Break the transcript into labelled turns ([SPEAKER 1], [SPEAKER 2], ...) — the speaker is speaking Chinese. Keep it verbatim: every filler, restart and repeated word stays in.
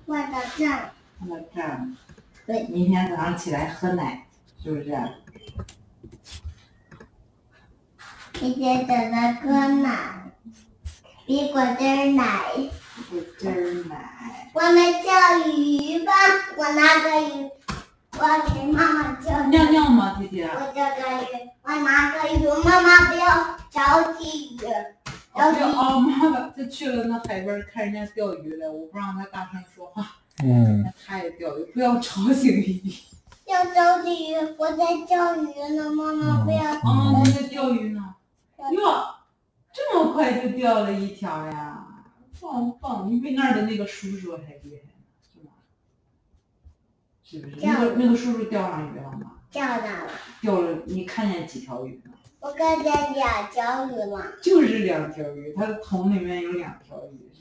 [SPEAKER 1] 换到这儿。
[SPEAKER 2] 换到这儿。
[SPEAKER 1] 对。
[SPEAKER 2] 明天早上起来喝奶，是不是？
[SPEAKER 1] 明天早上喝奶，比果汁奶。
[SPEAKER 2] 果汁奶。
[SPEAKER 1] 我们叫鱼吧，我拿个鱼，我给妈妈叫鱼。
[SPEAKER 2] 尿尿吗，弟弟？
[SPEAKER 1] 我叫个鱼，我拿个鱼，妈妈不要着急鱼。
[SPEAKER 2] 哦，不要哦，妈妈就去了那海边看人家钓鱼了，我不让他大声说话。
[SPEAKER 3] 嗯。
[SPEAKER 2] 那他也钓鱼，不要吵醒弟弟。
[SPEAKER 1] 要着急鱼，我在钓鱼呢，妈妈不要。
[SPEAKER 2] 哦，你在钓鱼呢。哟，这么快就钓了一条呀！棒棒，你比那儿的那个叔叔还厉害呢，是吗？是不是？那个那个叔叔钓上鱼了吗？
[SPEAKER 1] 钓上了。
[SPEAKER 2] 钓了，你看见几条鱼呢？
[SPEAKER 1] 我看见两条鱼了。
[SPEAKER 2] 就是两条鱼，它的桶里面有两条鱼。